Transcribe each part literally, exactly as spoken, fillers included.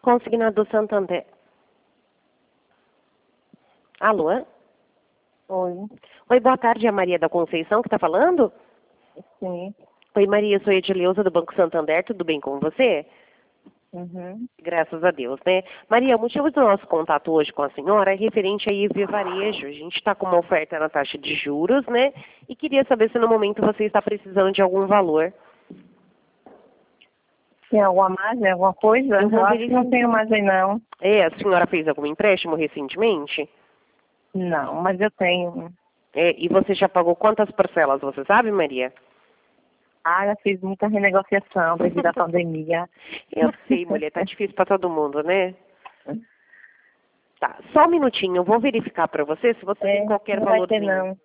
Consignado Santander. Alô? Oi, Oi, boa tarde, é a Maria da Conceição que está falando? sim. Oi, Maria, sou a Edileuza do Banco Santander, tudo bem com você? Uhum. Graças a Deus, né? Maria, o motivo do nosso contato hoje com a senhora é referente a I V Varejo. A gente está com uma oferta na taxa de juros, né? E queria saber se no momento você está precisando de algum valor. Tem alguma margem, alguma coisa? Eu vou Eu acho que não verificar. tenho margem, não. É, a senhora fez algum empréstimo recentemente? Não, mas eu tenho. É, e você já pagou quantas parcelas, você sabe, Maria? Ah, eu fiz muita renegociação devido à pandemia. Eu sei, mulher, tá difícil para todo mundo, né? Tá, só um minutinho, eu vou verificar para você se você tem É, qualquer não vai ter, valorzinho. não.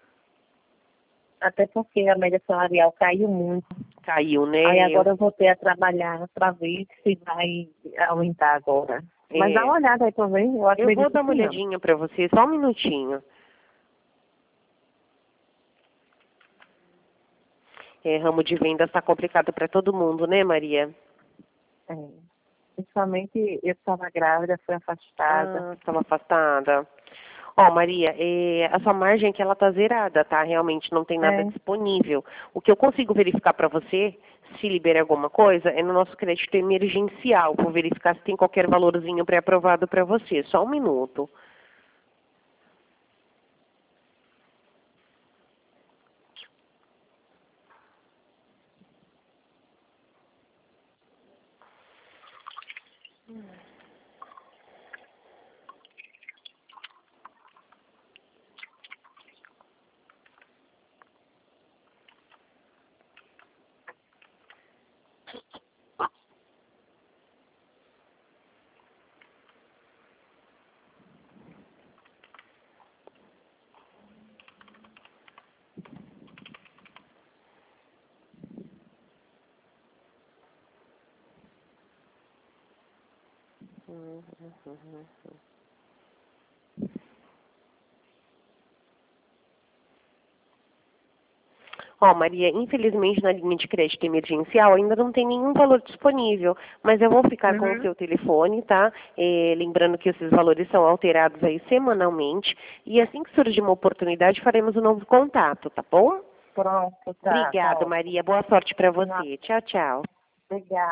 Até porque a média salarial caiu muito. Caiu, né? Aí Eu, agora eu voltei a trabalhar para ver se vai aumentar agora. Mas dá é, uma olhada aí pra ver. Eu eu acredito vou dar uma que não. olhadinha para você, só um minutinho. É, ramo de vendas está complicado para todo mundo, né, Maria? É. Principalmente eu estava grávida, fui afastada. Ah, estava afastada. Ó, Maria, é, a sua margem aqui ela tá zerada, tá? Realmente não tem nada É. disponível. O que eu consigo verificar para você, se libera alguma coisa, é no nosso crédito emergencial. Vou verificar se tem qualquer valorzinho pré-aprovado para você. Só um minuto. Ó, Maria, infelizmente na linha de crédito emergencial ainda não tem nenhum valor disponível, mas eu vou ficar com o Uhum. seu telefone, tá? É, lembrando que esses valores são alterados aí semanalmente e assim que surgir uma oportunidade faremos um novo contato, tá bom? Pronto, tá, tá Obrigada, ótimo. Maria. Boa sorte para você. Tchau, tchau. Obrigada.